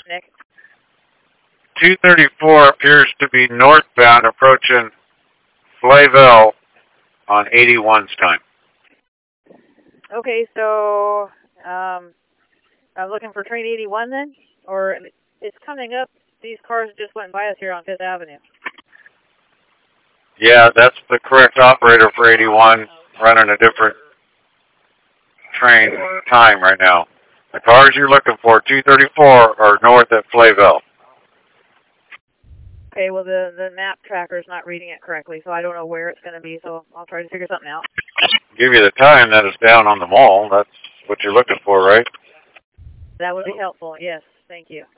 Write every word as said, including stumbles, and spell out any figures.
Nick? two thirty-four appears to be northbound approaching Flayville on eighty-one's time. Okay, so um, I'm looking for train eighty-one then? Or it's coming up. These cars just went by us here on Fifth Avenue. Yeah, that's the correct operator for eighty-one, running a different train time right now. The cars you're looking for, two thirty-four, are north at Flayville. Okay, well, the, the map tracker's not reading it correctly, so I don't know where it's going to be, so I'll try to figure something out. Give you the time that is down on the mall. That's what you're looking for, right? That would be helpful, yes. Thank you.